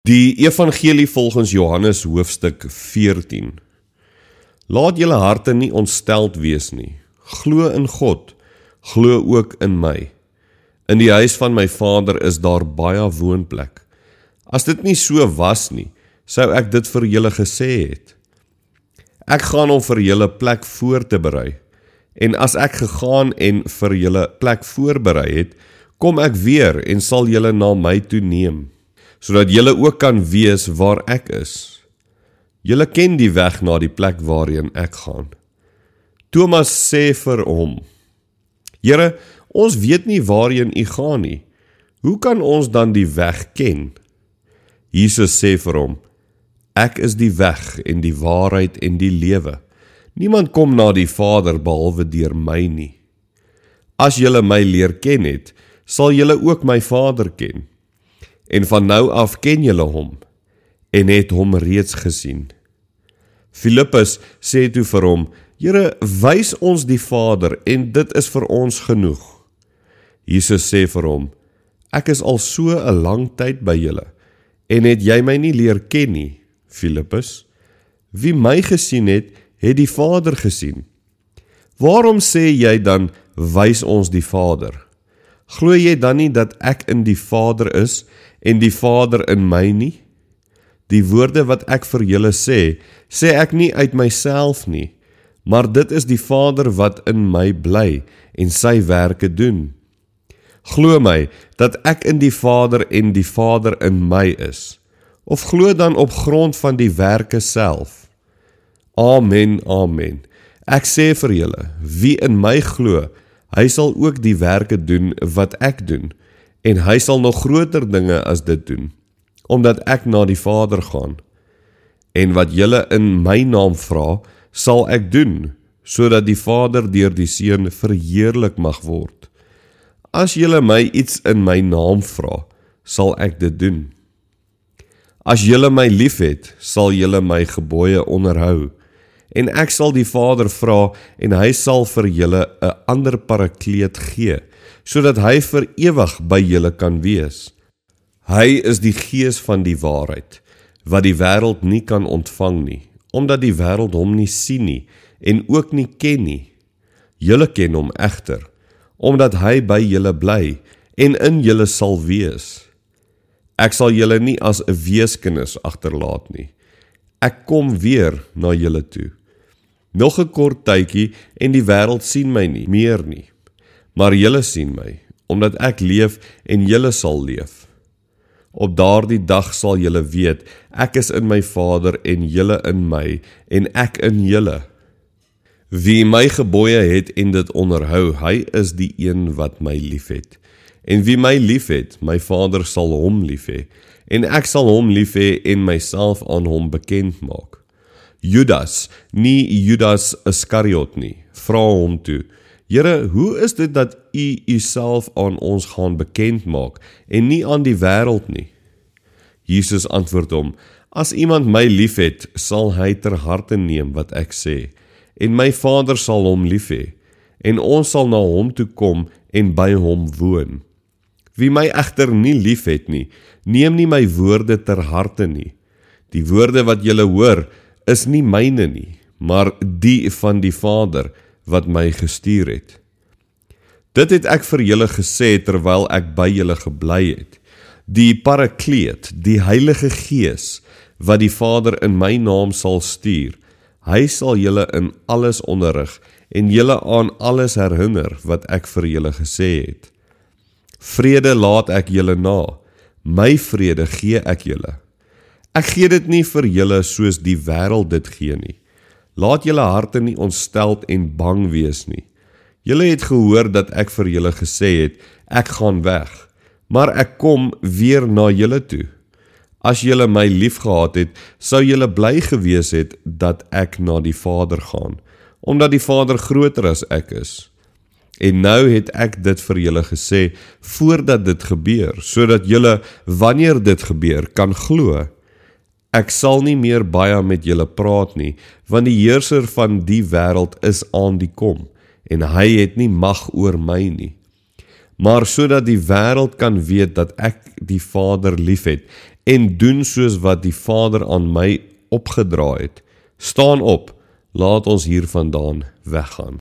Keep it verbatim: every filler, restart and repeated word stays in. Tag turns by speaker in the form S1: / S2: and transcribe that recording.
S1: Die Evangelie volgens Johannes hoofstuk veertien. Laat julle harte nie ontsteld wees nie. Glo in God, glo ook in my. In die huis van my Vader is daar baie woonplek. As dit nie so was nie, sou ek dit vir julle gesê het. Ek gaan om vir julle plek voor te berei. En as ek gegaan en vir julle plek voorberei het, kom ek weer en sal julle na my toe neem, sodat julle ook kan wees waar ek is. Julle ken die weg na die plek waarheen ek gaan. Thomas sê vir hom, Here, ons weet nie waarheen u gaan nie. Hoe kan ons dan die weg ken? Jesus sê vir hom, Ek is die weg en die waarheid en die lewe. Niemand kom na die Vader behalwe deur my nie. As julle my leer ken het, sal julle ook my Vader ken. En van nou af ken julle hom, en het hom reeds gesien. Filippus sê toe vir hom, Here, wys ons die Vader, en dit is vir ons genoeg. Jesus sê vir hom, Ek is al so 'n lang tyd by julle, en het jy my nie leer ken nie, Filippus? Wie my gesien het, het die Vader gesien. Waarom sê jy dan, wys ons die Vader? Glo jy dan nie dat ek in die Vader is, en die Vader in my nie? Die woorde wat ek vir julle sê, sê ek nie uit myself nie, maar dit is die Vader wat in my bly, en sy werke doen. Glo my, dat ek in die Vader en die Vader in my is, of glo dan op grond van die werke self. Amen, amen. Ek sê vir julle, wie in my glo, hy sal ook die werke doen wat ek doen, en hy sal nog groter dinge as dit doen, omdat ek na die Vader gaan. En wat julle in my naam vra, sal ek doen, sodat die Vader deur die Seun verheerlik mag word. As julle my iets in my naam vra, sal ek dit doen. As julle my liefhet, sal julle my gebooie onderhou, en ek sal die Vader vra, en hy sal vir julle 'n ander parakleet gee, sodat hy vir ewig by julle kan wees. Hy is die Gees van die waarheid, wat die wêreld nie kan ontvang nie, omdat die wêreld hom nie sien nie, en ook nie ken nie. Julle ken hom egter, omdat hy by julle bly, en in julle sal wees. Ek sal julle nie as 'n weeskinders agterlaat nie. Ek kom weer na julle toe. Nog 'n kort tydjie, en die wêreld sien my nie meer nie. Maar julle sien my, omdat ek leef en julle sal leef. Op daardie dag sal julle weet, ek is in my Vader en julle in my, en ek in julle. Wie my gebooie het en dit onderhou, hy is die een wat my liefhet. En wie my liefhet, my Vader sal hom lief hê, en ek sal hom lief hê en myself aan hom bekend maak. Judas, nie Judas Iskariot nie, vra hom toe, Here, hoe is dit dat u uself aan ons gaan bekend maak, en nie aan die wêreld nie? Jesus antwoord hom, as iemand my liefhet, sal hy ter harte neem wat ek sê, en my Vader sal hom lief hê, en ons sal na hom toe kom en by hom woon. Wie my egter nie liefhet nie, neem nie my woorde ter harte nie. Die woorde wat julle hoor, is nie myne nie, maar die van die Vader, wat my gestuur het. Dit het ek vir julle gesê, terwyl ek by julle gebly het. Die Parakleet, die Heilige Gees, wat die Vader in my naam sal stuur, hy sal julle in alles onderrig, en julle aan alles herinner, wat ek vir julle gesê het. Vrede laat ek julle na, my vrede gee ek julle. Ek gee dit nie vir julle soos die wêreld dit gee nie. Laat julle harte nie ontsteld en bang wees nie. Julle het gehoor dat ek vir julle gesê het, ek gaan weg, maar ek kom weer na julle toe. As julle my liefgehad het, sou julle bly gewees het dat ek na die Vader gaan, omdat die Vader groter as ek is. En nou het ek dit vir julle gesê, voordat dit gebeur, sodat julle, wanneer dit gebeur, kan glo. Ek sal nie meer baie met julle praat nie, want die heerser van die wêreld is aan die kom, en hy het nie mag oor my nie. maar sodat die wêreld kan weet dat ek die Vader liefhet en doen soos wat die Vader aan my opgedra het. Staan op, laat ons hier vandaan weggaan.